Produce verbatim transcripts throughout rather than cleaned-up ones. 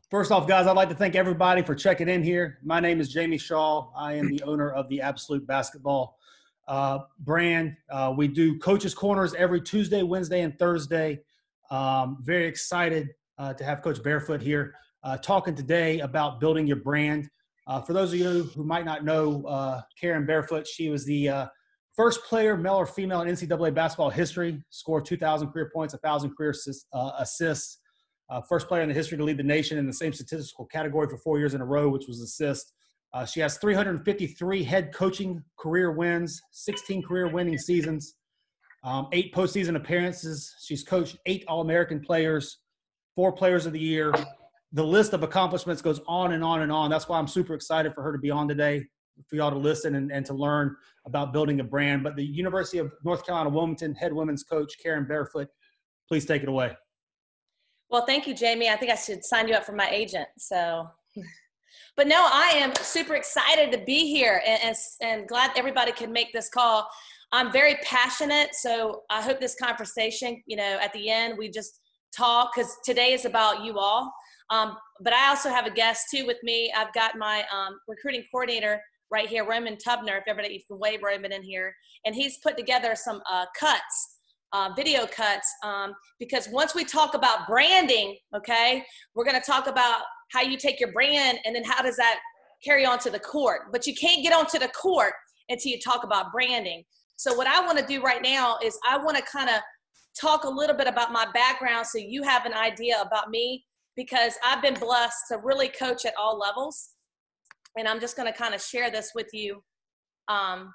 First off, guys, I'd like to thank everybody for checking in here. My name is Jamie Shaw. I am the owner of the Absolute Basketball uh, brand. Uh, we do Coaches Corners every Tuesday, Wednesday, and Thursday. Um, very excited uh, to have Coach Barefoot here uh, talking today about building your brand. Uh, for those of you who might not know uh, Karen Barefoot, she was the uh, first player, male or female, in N C double A basketball history, scored two thousand career points, one thousand career assist, uh, assists. Uh, first player in the history to lead the nation in the same statistical category for four years in a row, which was assist. Uh, she has three hundred fifty-three head coaching career wins, sixteen career winning seasons, um, eight postseason appearances. She's coached eight All-American players, four players of the year. The list of accomplishments goes on and on and on. That's why I'm super excited for her to be on today, for y'all to listen and, and to learn about building a brand. But the University of North Carolina Wilmington head women's coach, Karen Barefoot, please take it away. Well, thank you, Jamie. I think I should sign you up for my agent. So, but no, I am super excited to be here and, and, and glad everybody can make this call. I'm very passionate. So I hope this conversation, you know, at the end, we just talk, because today is about you all. Um, but I also have a guest too with me. I've got my um, recruiting coordinator right here, Roman Tubner, if everybody, you can wave Roman in here. And he's put together some uh, cuts. Uh, video cuts, um, because once we talk about branding, okay, we're going to talk about how you take your brand and then how does that carry on to the court. But you can't get onto the court until you talk about branding. So what I want to do right now is I want to kind of talk a little bit about my background so you have an idea about me, because I've been blessed to really coach at all levels. And I'm just going to kind of share this with you. Um,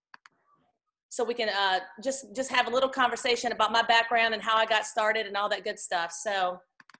So we can uh, just, just have a little conversation about my background and how I got started and all that good stuff. So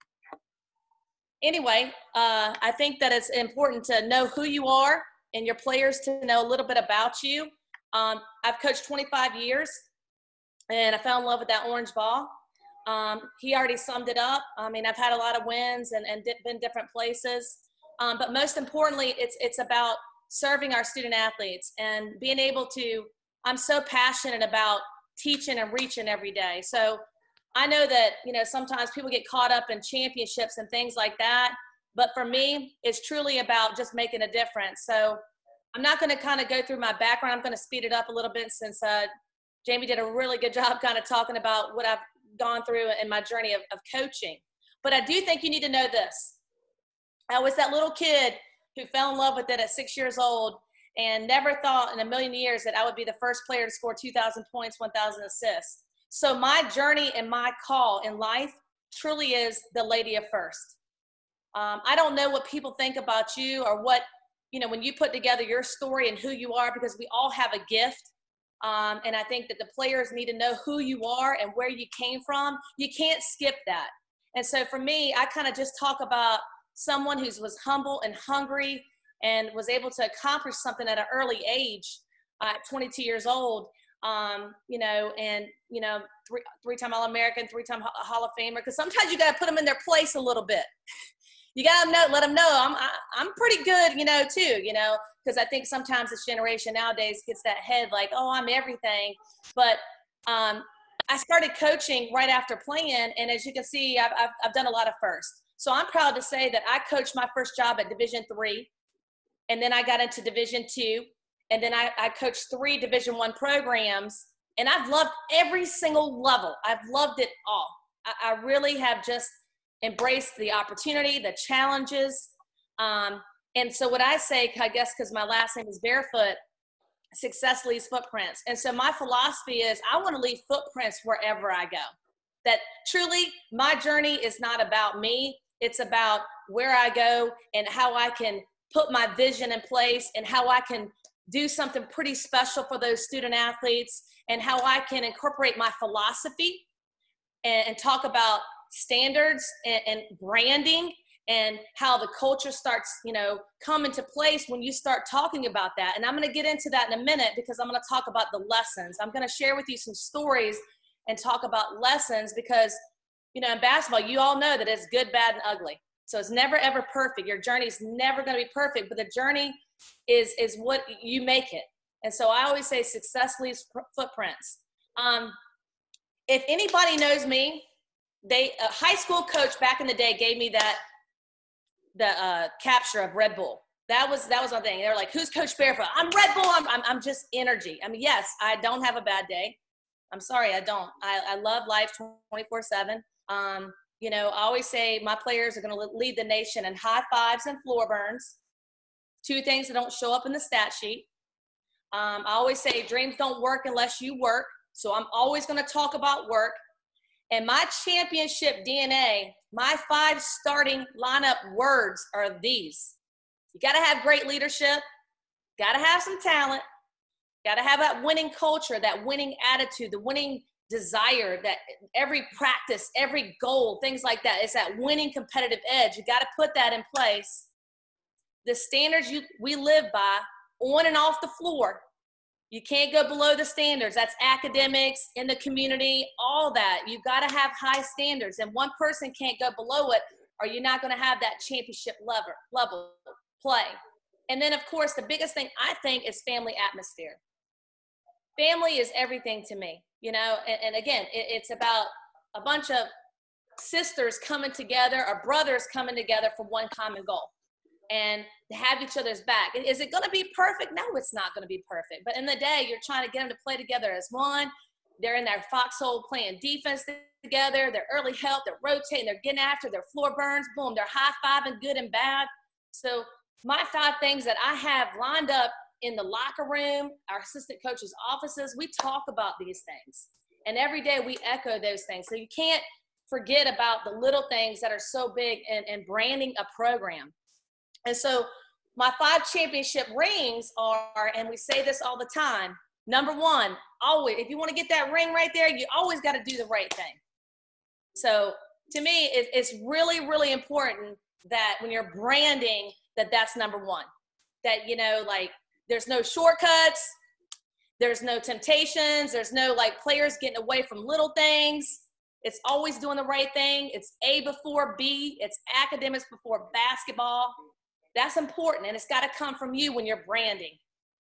anyway, uh, I think that it's important to know who you are and your players to know a little bit about you. Um, I've coached twenty-five years and I fell in love with that orange ball. Um, he already summed it up. I mean, I've had a lot of wins and, and been different places. Um, but most importantly, it's, it's about serving our student athletes and being able to I'm so passionate about teaching and reaching every day. So I know that, you know, sometimes people get caught up in championships and things like that. But for me, it's truly about just making a difference. So I'm not going to kind of go through my background. I'm going to speed it up a little bit since uh, Jamie did a really good job kind of talking about what I've gone through in my journey of, of coaching. But I do think you need to know this. I was that little kid who fell in love with it at six years old and never thought in a million years that I would be the first player to score two thousand points, one thousand assists. So my journey and my call in life truly is the lady of first. Um, I don't know what people think about you or what, you know, when you put together your story and who you are, because we all have a gift. Um, and I think that the players need to know who you are and where you came from. You can't skip that. And so for me, I kind of just talk about someone who was humble and hungry and was able to accomplish something at an early age, uh, at twenty-two years old, um, you know, and, you know, three, three-time All-American, three-time Hall of Famer, because sometimes you got to put them in their place a little bit. You got to know, let them know I'm, I, I'm pretty good, you know, too, you know, because I think sometimes this generation nowadays gets that head like, oh, I'm everything. But um, I started coaching right after playing, and as you can see, I've, I've, I've done a lot of firsts. So I'm proud to say that I coached my first job at Division three. And then I got into Division two, and then I, I coached three Division one programs, and I've loved every single level. I've loved it all. I, I really have just embraced the opportunity, the challenges. Um, and so what I say, I guess because my last name is Barefoot, success leaves footprints. And so my philosophy is I want to leave footprints wherever I go. That truly my journey is not about me. It's about where I go and how I can put my vision in place and how I can do something pretty special for those student athletes and how I can incorporate my philosophy and, and talk about standards and, and branding and how the culture starts, you know, come into place when you start talking about that. And I'm going to get into that in a minute because I'm going to talk about the lessons. I'm going to share with you some stories and talk about lessons because, you know, in basketball, you all know that it's good, bad, and ugly. So it's never, ever perfect. Your journey is never going to be perfect, but the journey is, is what you make it. And so I always say success leaves footprints. Um, if anybody knows me, they, a high school coach back in the day gave me that the uh, capture of Red Bull. That was that was one thing. They were like, "Who's Coach Barefoot?" I'm Red Bull. I'm, I'm I'm just energy. I mean, yes, I don't have a bad day. I'm sorry, I don't. I, I love life twenty-four seven. Um, you know, I always say my players are going to lead the nation in high fives and floor burns. Two things that don't show up in the stat sheet. Um, I always say dreams don't work unless you work. So I'm always going to talk about work. And my championship D N A, my five starting lineup words are these. You got to have great leadership, got to have some talent, got to have that winning culture, that winning attitude, the winning desire, that every practice, every goal, things like that. It's that winning competitive edge. You got to put that in place. The standards you, we live by on and off the floor, you can't go below the standards. That's academics, in the community, all that. You got to have high standards, and one person can't go below it, or you're not going to have that championship level, level play. And then, of course, the biggest thing I think is family atmosphere. Family is everything to me, you know, and, and again, it, it's about a bunch of sisters coming together or brothers coming together for one common goal and to have each other's back. Is it going to be perfect? No, it's not going to be perfect. But in the day, you're trying to get them to play together as one. They're in their foxhole playing defense together. They're early help. They're rotating. They're getting after their floor burns. Boom. They're high-fiving good and bad. So my five things that I have lined up in the locker room, our assistant coaches' offices, we talk about these things. And every day we echo those things. So you can't forget about the little things that are so big in, in branding a program. And so my five championship rings are, and we say this all the time, number one, always, if you want to get that ring right there, you always got to do the right thing. So to me, it, it's really, really important that when you're branding, that that's number one. That, you know, like, there's no shortcuts, there's no temptations, there's no like players getting away from little things. It's always doing the right thing. It's A before B. It's academics before basketball. That's important, and it's got to come from you when you're branding.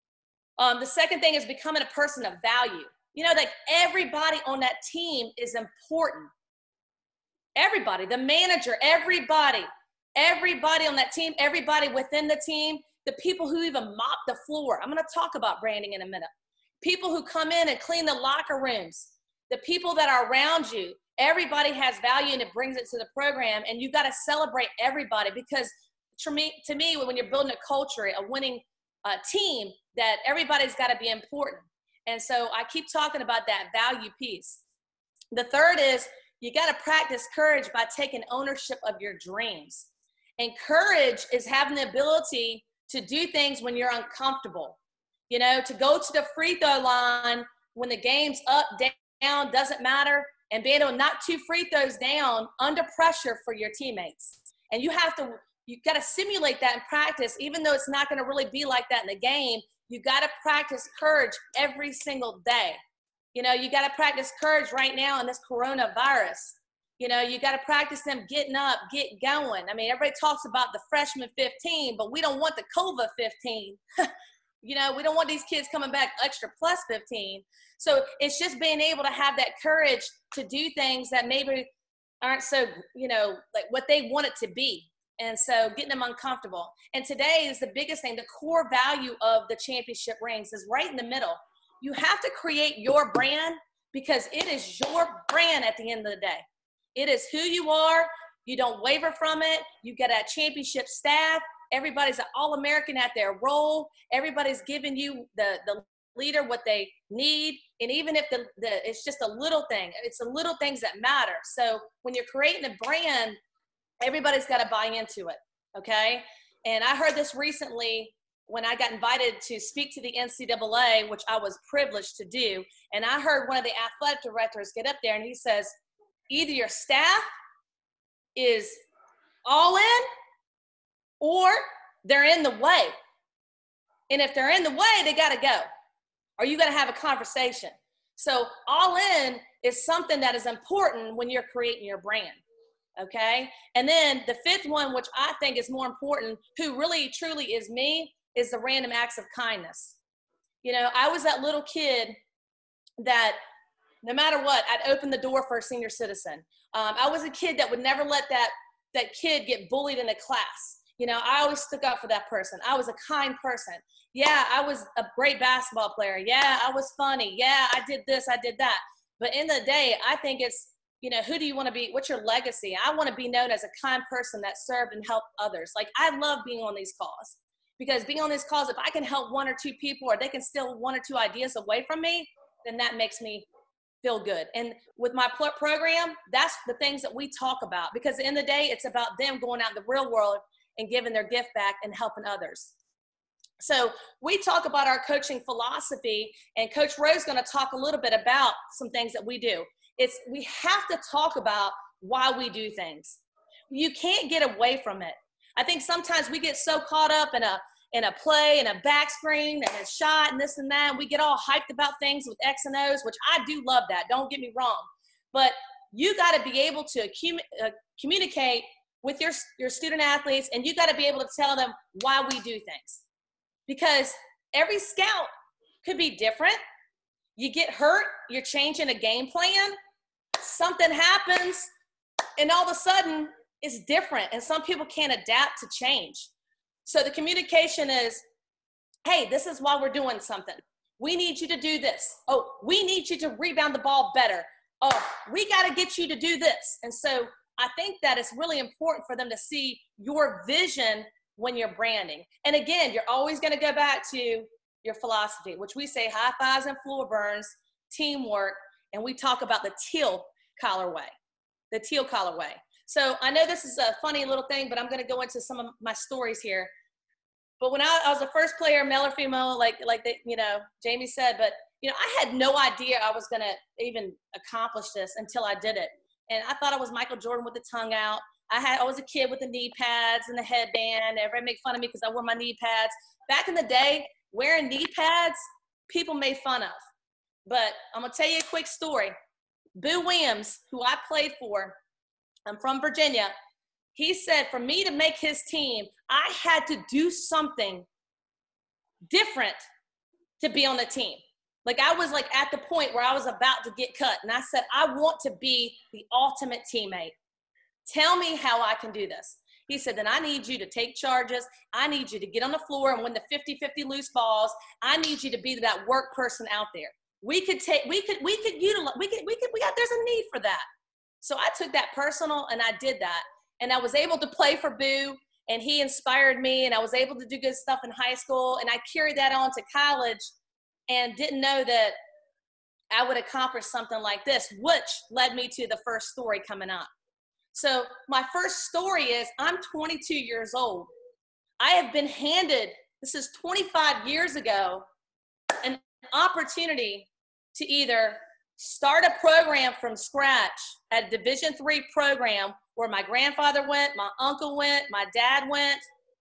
Um, the second thing is becoming a person of value. You know, like everybody on that team is important. Everybody, the manager, everybody, everybody on that team, everybody within the team, the people who even mop the floor. I'm going to talk about branding in a minute. People who come in and clean the locker rooms, the people that are around you, everybody has value and it brings it to the program, and you got to celebrate everybody because to me, to me, when you're building a culture, a winning uh, team, that everybody's got to be important. And so I keep talking about that value piece. The third is you got to practice courage by taking ownership of your dreams. And courage is having the ability to do things when you're uncomfortable. You know, to go to the free throw line when the game's up, down, doesn't matter, and being able to knock two free throws down under pressure for your teammates. And you have to, you got to simulate that in practice, even though it's not going to really be like that in the game. You got to practice courage every single day. You know, you got to practice courage right now in this coronavirus. You know, you got to practice them getting up, get going. I mean, everybody talks about the freshman fifteen, but we don't want the COVID fifteen. You know, we don't want these kids coming back extra plus fifteen. So it's just being able to have that courage to do things that maybe aren't so, you know, like what they want it to be. And so getting them uncomfortable. And today is the biggest thing. The core value of the championship rings is right in the middle. You have to create your brand because it is your brand at the end of the day. It is who you are. You don't waver from it. You get a championship staff. Everybody's an All-American at their role. Everybody's giving you the, the leader what they need. And even if the, the it's just a little thing, it's the little things that matter. So when you're creating a brand, everybody's got to buy into it, okay? And I heard this recently when I got invited to speak to the N C double A, which I was privileged to do. And I heard one of the athletic directors get up there and he says, either your staff is all in or they're in the way. And if they're in the way, they got to go. Or you got to have a conversation. So all in is something that is important when you're creating your brand. Okay. And then the fifth one, which I think is more important, who really truly is me, is the random acts of kindness. You know, I was that little kid that no matter what, I'd open the door for a senior citizen. Um, I was a kid that would never let that, that kid get bullied in a class. You know, I always stuck up for that person. I was a kind person. Yeah, I was a great basketball player. Yeah, I was funny. Yeah, I did this, I did that. But in the day, I think it's, you know, who do you want to be? What's your legacy? I want to be known as a kind person that served and helped others. Like, I love being on these calls, because being on these calls, if I can help one or two people, or they can steal one or two ideas away from me, then that makes me feel good. And with my pro- program, that's the things that we talk about, because at the end of the day, it's about them going out in the real world and giving their gift back and helping others. So we talk about our coaching philosophy, and Coach Rowe's going to talk a little bit about some things that we do. It's, we have to talk about why we do things. You can't get away from it. I think sometimes we get so caught up in a in a play and a back screen and a shot and this and that, and we get all hyped about things with X and O's, which I do love that. Don't get me wrong. But you got to be able to uh, communicate with your, your student athletes, and you got to be able to tell them why we do things. Because every scout could be different. You get hurt, you're changing a game plan, something happens, and all of a sudden it's different, and some people can't adapt to change. So the communication is, hey, this is why we're doing something. We need you to do this. Oh, we need you to rebound the ball better. Oh, we got to get you to do this. And so I think that it's really important for them to see your vision when you're branding. And again, you're always going to go back to your philosophy, which we say high fives and floor burns, teamwork, and we talk about the teal collar way, the teal collar way. So I know this is a funny little thing, but I'm going to go into some of my stories here. But when I, I was the first player, male or female, like like the, you know, Jamie said, but you know, I had no idea I was going to even accomplish this until I did it. And I thought I was Michael Jordan with the tongue out. I had I was a kid with the knee pads and the headband. Everybody made fun of me because I wore my knee pads. Back in the day, wearing knee pads, people made fun of. But I'm going to tell you a quick story. Boo Williams, who I played for, I'm from Virginia. He said for me to make his team, I had to do something different to be on the team. Like, I was like at the point where I was about to get cut. And I said, I want to be the ultimate teammate. Tell me how I can do this. He said, then I need you to take charges. I need you to get on the floor and win the fifty fifty loose balls. I need you to be that work person out there. We could take, we could, we could utilize, we could, we could, we got, there's a need for that. So I took that personal and I did that. And I was able to play for Boo, and he inspired me, and I was able to do good stuff in high school. And I carried that on to college and didn't know that I would accomplish something like this, which led me to the first story coming up. So my first story is I'm twenty-two years old. I have been handed, this is twenty-five years ago, an opportunity to either start a program from scratch at a Division three program where my grandfather went, my uncle went, my dad went,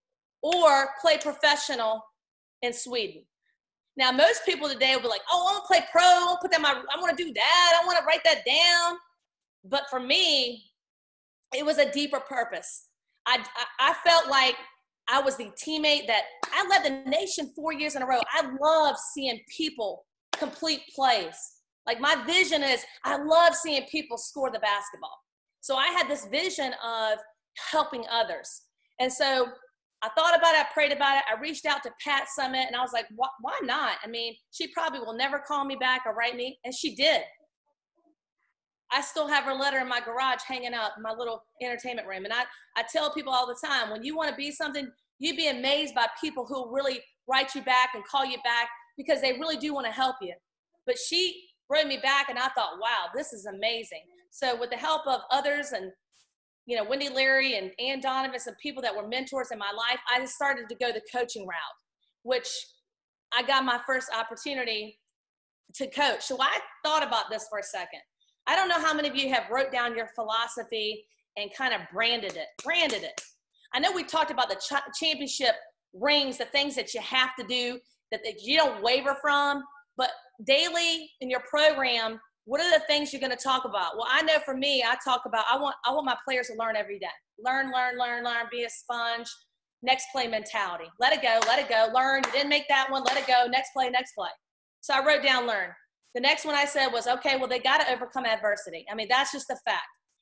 or play professional in Sweden. Now, most people today will be like, oh, I want to play pro, I want to put that in my, I want to do that, I want to write that down. But for me, it was a deeper purpose. I, I, I felt like I was the teammate that I led the nation four years in a row. I love seeing people complete plays. Like, my vision is I love seeing people score the basketball. So I had this vision of helping others. And so I thought about it, I prayed about it. I reached out to Pat Summitt, and I was like, why, why not? I mean, she probably will never call me back or write me. And she did. I still have her letter in my garage hanging out in my little entertainment room. And I, I tell people all the time, when you want to be something, you'd be amazed by people who really write you back and call you back because they really do want to help you. But she wrote me back, and I thought, wow, this is amazing. So with the help of others and, you know, Wendy Leary and Ann Donovan, some people that were mentors in my life, I started to go the coaching route, which I got my first opportunity to coach. So I thought about this for a second. I don't know how many of you have wrote down your philosophy and kind of branded it, branded it. I know we talked about the ch- championship rings, the things that you have to do, that, that you don't waver from, but daily in your program, what are the things you're going to talk about? Well, I know for me, I talk about, I want, I want my players to learn every day. Learn, learn, learn, learn, be a sponge, next play mentality. Let it go, let it go, learn. You didn't make that one, let it go, next play, next play. So I wrote down learn. The next one I said was, okay, well, they got to overcome adversity. I mean, that's just a fact.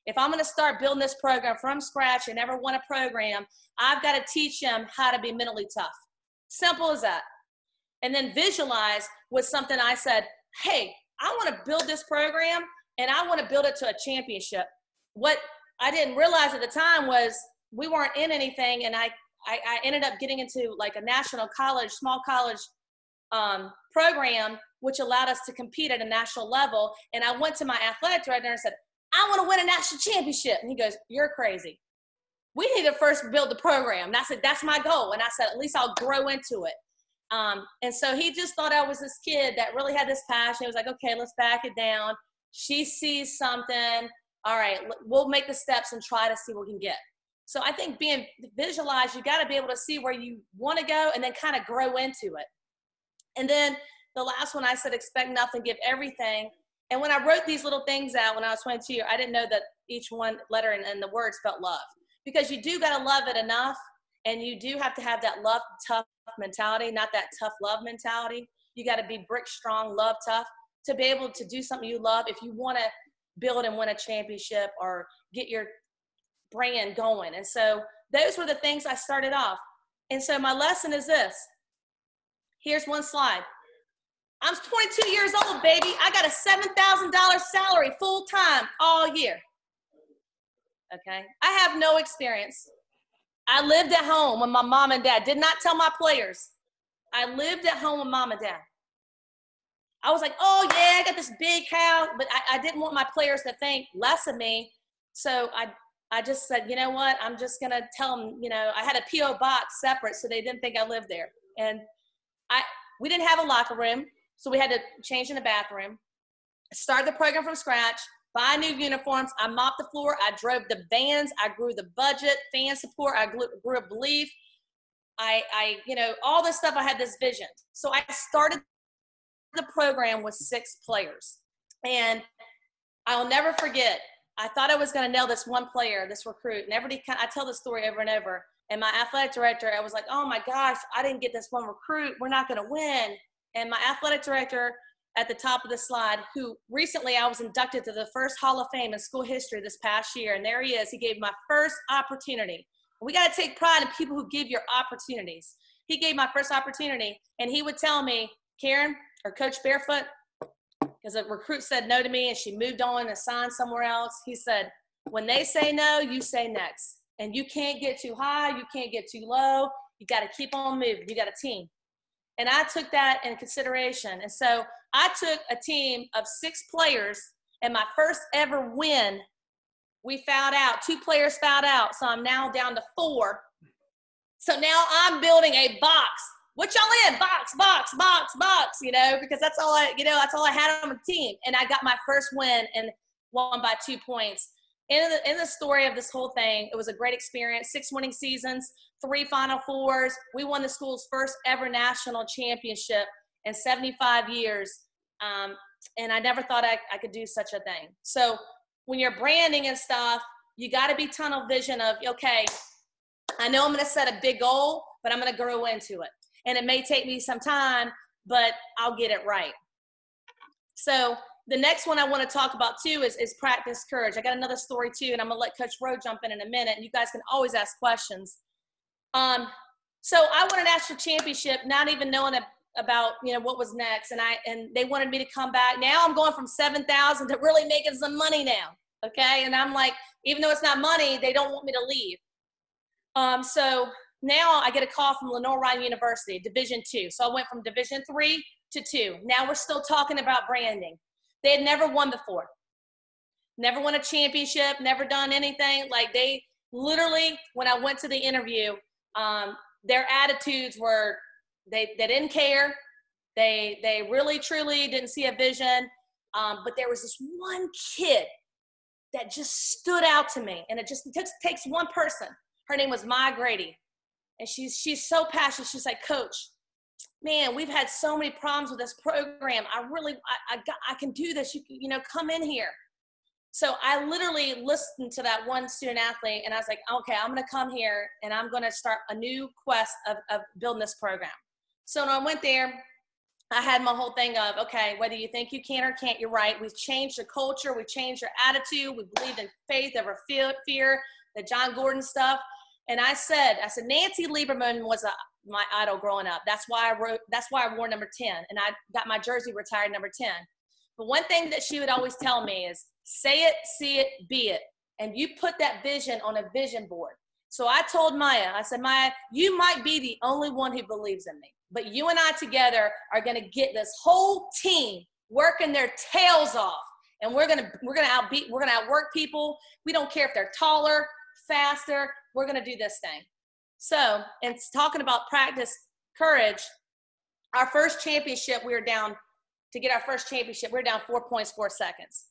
If I'm going to start building this program from scratch and never won a program, I've got to teach them how to be mentally tough. Simple as that. And then visualize was something I said, hey, I want to build this program and I want to build it to a championship. What I didn't realize at the time was we weren't in anything, and I, I, I ended up getting into like a national college, small college um, program, which allowed us to compete at a national level. And I went to my athletic director and said, I want to win a national championship. And he goes, you're crazy. We need to first build the program. And I said, that's my goal. And I said, at least I'll grow into it. Um, and so he just thought I was this kid that really had this passion. He was like, okay, let's back it down. She sees something. All right, we'll make the steps and try to see what we can get. So I think being visualized, you got to be able to see where you want to go and then kind of grow into it. And then the last one, I said, expect nothing, give everything. And when I wrote these little things out when I was twenty-two, I didn't know that each one letter and, and the word spelled love. Because you do got to love it enough, and you do have to have that love tough mentality, not that tough love mentality. You got to be brick strong, love tough, to be able to do something you love if you want to build and win a championship or get your brand going. And so those were the things I started off. And so my lesson is this. Here's one slide. I'm twenty-two years old, baby. I got a seven thousand dollars salary full time all year. Okay. I have no experience. I lived at home with my mom and dad. Did not tell my players. I lived at home with mom and dad. I was like, oh yeah, I got this big house, but I, I didn't want my players to think less of me. So I, I just said, you know what? I'm just going to tell them, you know, I had a P O box separate so they didn't think I lived there. And I, we didn't have a locker room. So we had to change in the bathroom, start the program from scratch, buy new uniforms. I mopped the floor. I drove the vans. I grew the budget, fan support. I grew, grew a belief. I, I, you know, all this stuff, I had this vision. So I started the program with six players. And I'll never forget, I thought I was going to nail this one player, this recruit. And everybody, I tell the story over and over. And my athletic director, I was like, oh my gosh, I didn't get this one recruit. We're not going to win. And my athletic director at the top of the slide, who recently I was inducted to the first Hall of Fame in school history this past year. And there he is. He gave my first opportunity. We got to take pride in people who give your opportunities. He gave my first opportunity, and he would tell me, Karen, or Coach Barefoot, because a recruit said no to me and she moved on and signed somewhere else. He said, when they say no, you say next. And you can't get too high. You can't get too low. You got to keep on moving. You got a team. And I took that in consideration. And so I took a team of six players, and my first ever win, we fouled out. Two players fouled out, so I'm now down to four. So now I'm building a box. What y'all in? Box, box, box, box, you know, because that's all I, you know, that's all I had on the team. And I got my first win and won by two points. In the, in the story of this whole thing, it was a great experience. Six winning seasons, three Final Fours. We won the school's first ever national championship in seventy-five years. Um, and I never thought I, I could do such a thing. So when you're branding and stuff, you got to be tunnel vision of, okay, I know I'm going to set a big goal, but I'm going to grow into it. And it may take me some time, but I'll get it right. So the next one I want to talk about too is, is practice courage. I got another story too, and I'm going to let Coach Rowe jump in in a minute, and you guys can always ask questions. Um, so I won a national championship, not even knowing a, about, you know, what was next. And I, and they wanted me to come back. Now I'm going from seven thousand to really making some money now. Okay. And I'm like, even though it's not money, they don't want me to leave. Um, so now I get a call from Lenoir-Rhyne University, Division two. So I went from Division three to two. Now we're still talking about branding. They had never won before. Never won a championship, never done anything. Like they literally, when I went to the interview, um, their attitudes were, they, they didn't care. They, they really, truly didn't see a vision. Um, but there was this one kid that just stood out to me. And it just it takes, takes one person. Her name was Maya Grady. And she's, she's so passionate. She's like, Coach, man, we've had so many problems with this program. I really, I, I, got, I can do this. You, you know, come in here. So I literally listened to that one student athlete, and I was like, okay, I'm going to come here, and I'm going to start a new quest of, of building this program. So when I went there, I had my whole thing of, okay, whether you think you can or can't, you're right. We've changed the culture. We've changed our attitude. We believed in faith over fear, fear, the John Gordon stuff. And I said, I said, Nancy Lieberman was a, my idol growing up. That's why I wrote, that's why I wore number ten. And I got my jersey retired number ten. But one thing that she would always tell me is, say it, see it, be it. And you put that vision on a vision board. So I told Maya, I said, Maya, you might be the only one who believes in me, but you and I together are going to get this whole team working their tails off. And we're going to, we're going to outbeat, we're going to outwork people. We don't care if they're taller, faster, we're going to do this thing. So, and talking about practice courage, our first championship, we were down, to get our first championship, we were down four points, four seconds.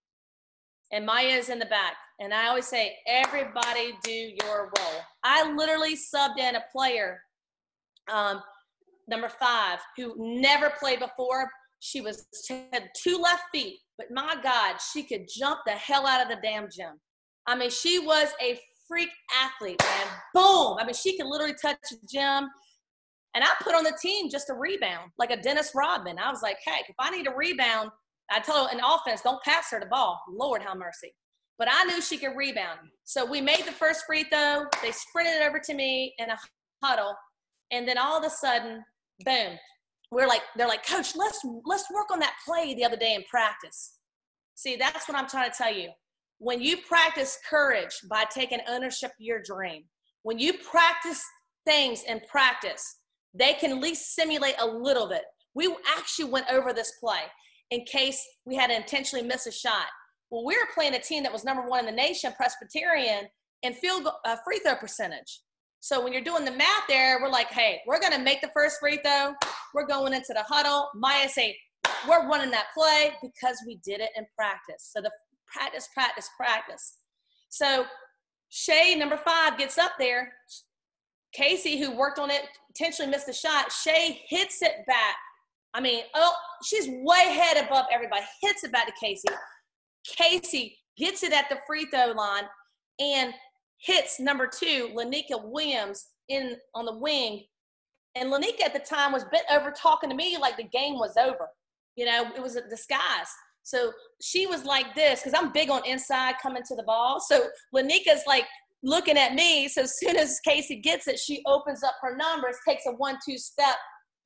And Maya's in the back. And I always say, everybody do your role. I literally subbed in a player, um, number five, who never played before. She was, she had two left feet, but my God, she could jump the hell out of the damn gym. I mean, she was a freak athlete, man. Boom. I mean, she could literally touch the gym. And I put on the team just to rebound, like a Dennis Rodman. I was like, heck, if I need a rebound, I told her in offense, don't pass her the ball. Lord have mercy. But I knew she could rebound. So we made the first free throw. They sprinted it over to me in a huddle. And then all of a sudden, boom. We're like, they're like, Coach, let's let's work on that play the other day in practice. See, that's what I'm trying to tell you. When you practice courage by taking ownership of your dream, when you practice things in practice, they can at least simulate a little bit. We actually went over this play in case we had to intentionally miss a shot. Well, we were playing a team that was number one in the nation, Presbyterian, in field uh, free throw percentage. So when you're doing the math there, we're like, hey, we're going to make the first free throw. We're going into the huddle. Maya say, we're running that play because we did it in practice. So the practice, practice, practice. So Shay, number five, gets up there. Casey, who worked on it, intentionally missed the shot. Shay hits it back. I mean, oh, she's way ahead above everybody. Hits it back to Casey. Casey gets it at the free throw line and hits number two, Lanika Williams, in on the wing. And Lanika at the time was bent over talking to me like the game was over. You know, it was a disguise. So she was like this, because I'm big on inside coming to the ball. So Lanika's like looking at me. So as soon as Casey gets it, she opens up her numbers, takes a one two step.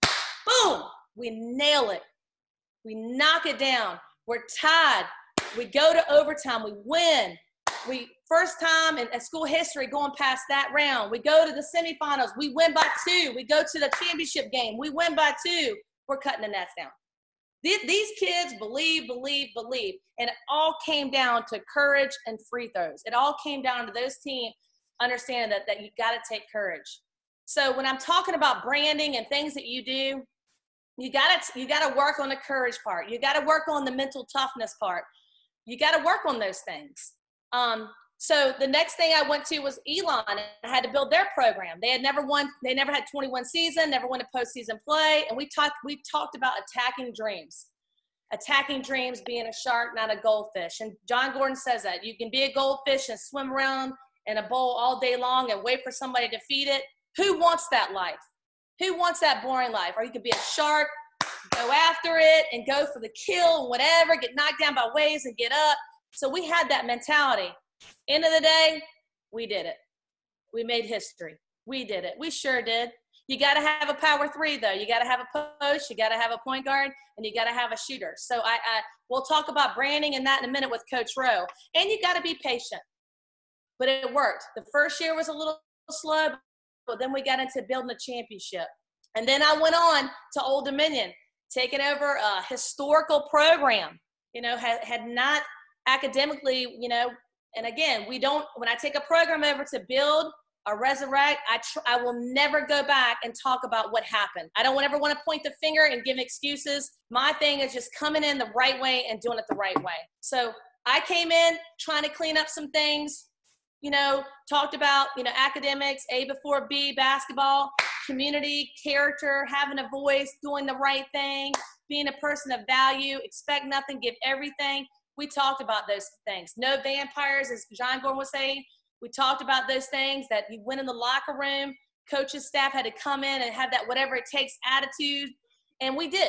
Boom! We nail it. We knock it down. We're tied. We go to overtime. We win. We first time in, in school history going past that round. We go to the semifinals. We win by two. We go to the championship game. We win by two. We're cutting the nets down. These, these kids believe, believe, believe. And it all came down to courage and free throws. It all came down to those teams understanding that, that you got to take courage. So when I'm talking about branding and things that you do, you got to you got to work on the courage part. You got to work on the mental toughness part. You got to work on those things. Um, so the next thing I went to was Elon, and I had to build their program. They had never won. They never had twenty-one season, never won a postseason play. And we talked, we talked about attacking dreams, attacking dreams being a shark, not a goldfish. And John Gordon says that you can be a goldfish and swim around in a bowl all day long and wait for somebody to feed it. Who wants that life? Who wants that boring life? Or you could be a shark, go after it and go for the kill, whatever, get knocked down by waves and get up. So we had that mentality. End of the day, we did it. We made history. We did it. We sure did. You got to have a power three, though. You got to have a post. You got to have a point guard, and you got to have a shooter. So I, I we'll talk about branding and that in a minute with Coach Rowe. And you got to be patient. But it worked. The first year was a little slow, but then we got into building a championship. And then I went on to Old Dominion, taking over a historical program, you know, had, had not academically, you know, and again, we don't, when I take a program over to build or resurrect, I tr- I will never go back and talk about what happened. I don't ever want to point the finger and give excuses. My thing is just coming in the right way and doing it the right way. So I came in trying to clean up some things, you know, talked about, you know, academics, A before B, basketball, community, character, having a voice, doing the right thing, being a person of value, expect nothing, give everything. We talked about those things. No vampires, as John Gordon was saying. We talked about those things, that you went in the locker room, coaches, staff had to come in and have that whatever it takes attitude. And we did.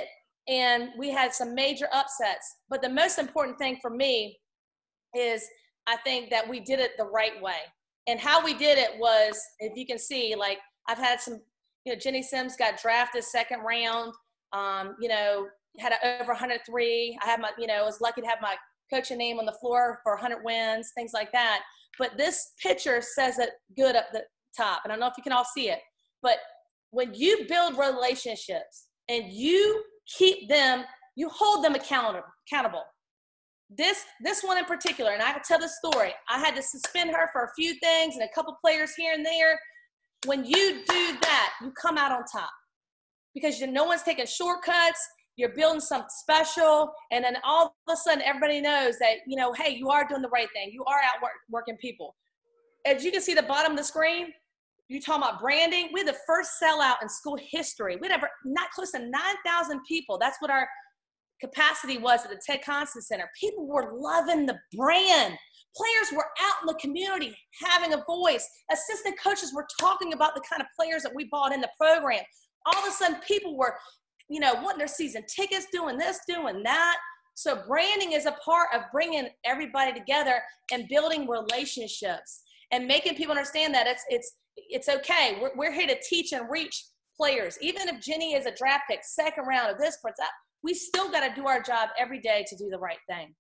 and we had some major upsets. But the most important thing for me is I think that we did it the right way. And how we did it was, if you can see, like I've had some, you know, Jenny Sims got drafted second round, um, you know, had a, over one hundred three. I had my, you know, was lucky to have my coaching name on the floor for one hundred wins, things like that. But this picture says it good up the top. And I don't know if you can all see it, but when you build relationships and you keep them, you hold them accountable, accountable. This, this one in particular, and I can tell the story, I had to suspend her for a few things and a couple players here and there. When you do that, you come out on top because you, no one's taking shortcuts. You're building something special. And then all of a sudden, everybody knows that, you know, hey, you are doing the right thing. You are out work, working people. As you can see the bottom of the screen, you're talking about branding. We're the first sellout in school history. We had ever, not close to nine thousand people. That's what our capacity was at the Ted Constant Center. People were loving the brand. Players were out in the community having a voice. Assistant coaches were talking about the kind of players that we bought in the program. All of a sudden, people were, you know, wanting their season tickets, doing this, doing that. So branding is a part of bringing everybody together and building relationships and making people understand that it's it's it's okay. We're, we're here to teach and reach players. Even if Jenny is a draft pick, second round of this, that, we still got to do our job every day to do the right thing.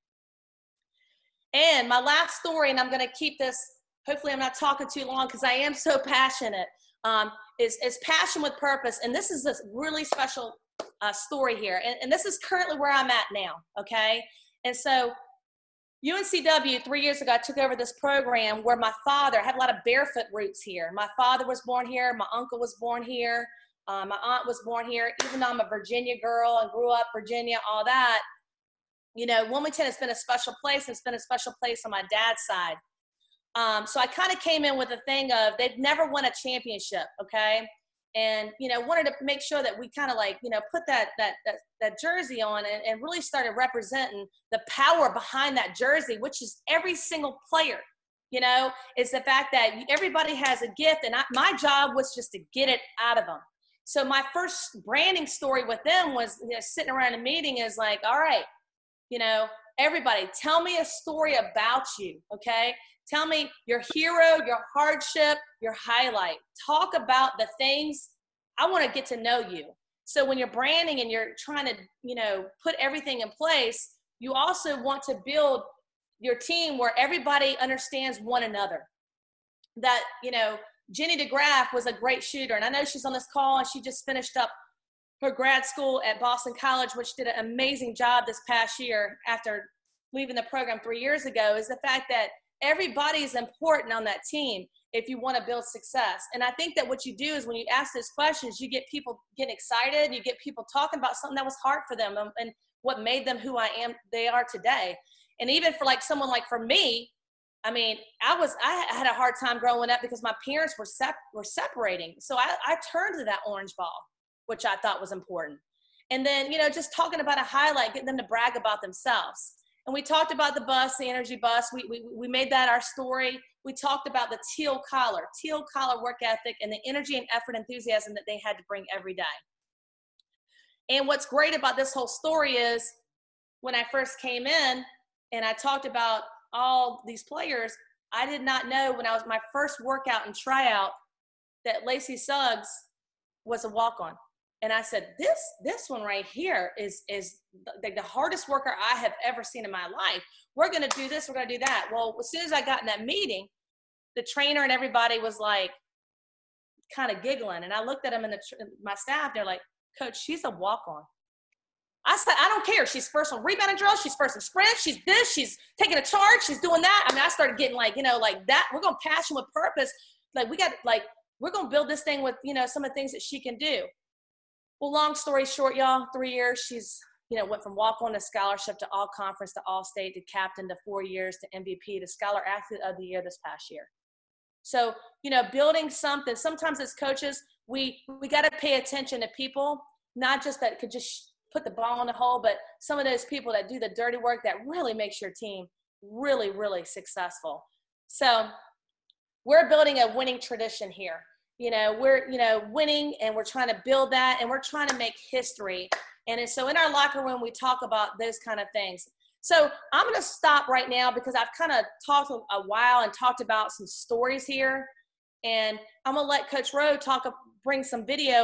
And my last story, and I'm going to keep this, hopefully I'm not talking too long because I am so passionate, um, is, is passion with purpose. And this is a really special uh, story here. And, and this is currently where I'm at now, okay? And so U N C W, three years ago, I took over this program where my father had a lot of barefoot roots here. My father was born here. My uncle was born here. Uh, my aunt was born here. Even though I'm a Virginia girl and grew up Virginia, all that, you know, Wilmington has been a special place. And it's been a special place on my dad's side. Um, so I kind of came in with a thing of they've never won a championship, okay? And, you know, wanted to make sure that we kind of like, you know, put that that that, that jersey on and, and really started representing the power behind that jersey, which is every single player, you know, is the fact that everybody has a gift. And I, my job was just to get it out of them. So my first branding story with them was, you know, sitting around a meeting is like, all right, you know, everybody tell me a story about you, okay? Tell me your hero, your hardship, your highlight. Talk about the things I want to get to know you. So when you're branding and you're trying to, you know, put everything in place, you also want to build your team where everybody understands one another. That, you know, Jenny DeGraff was a great shooter. And I know she's on this call and she just finished up her grad school at Boston College, which did an amazing job this past year after leaving the program three years ago, is the fact that everybody is important on that team if you want to build success. And I think that what you do is when you ask those questions, you get people getting excited, you get people talking about something that was hard for them and, and what made them who I am, they are today. And even for like someone like for me, I mean, I was, I had a hard time growing up because my parents were sep- were separating. So I, I turned to that orange ball, which I thought was important. And then, you know, just talking about a highlight, getting them to brag about themselves. And we talked about the bus, the energy bus. We, we, we made that our story. We talked about the teal collar, teal collar work ethic and the energy and effort, enthusiasm that they had to bring every day. And what's great about this whole story is when I first came in and I talked about all these players, I did not know when I was my first workout and tryout that Lacey Suggs was a walk-on. And I said, this this one right here is, is the, the hardest worker I have ever seen in my life. We're going to do this. We're going to do that. Well, as soon as I got in that meeting, the trainer and everybody was like kind of giggling. And I looked at them and the, my staff, they're like, Coach, she's a walk-on. I said, I don't care. She's first on rebounding drills. She's first in sprints. She's this. She's taking a charge. She's doing that. I mean, I started getting like, you know, like that. We're going to passion with purpose. Like we got like, we're going to build this thing with, you know, some of the things that she can do. Well, long story short, y'all, three years, she's, you know, went from walk-on to scholarship to all-conference to all-state to captain to four years to M V P to Scholar Athlete of the Year this past year. So, you know, building something, sometimes as coaches, we, we got to pay attention to people, not just that could just put the ball in the hole, but some of those people that do the dirty work that really makes your team really, really successful. So we're building a winning tradition here. You know, we're, you know, winning and we're trying to build that and we're trying to make history. And so in our locker room, we talk about those kind of things. So I'm going to stop right now because I've kind of talked a while and talked about some stories here. And I'm going to let Coach Rowe talk, bring some video